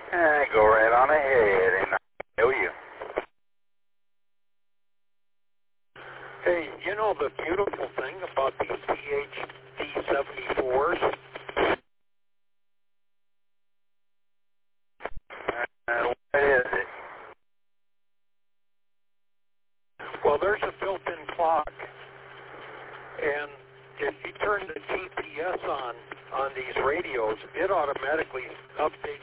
Go right on ahead, and I know you. Hey, you know the beautiful thing about these PhD-74s? What is it? Well, there's a built-in clock, and if you turn the GPS on these radios, it automatically updates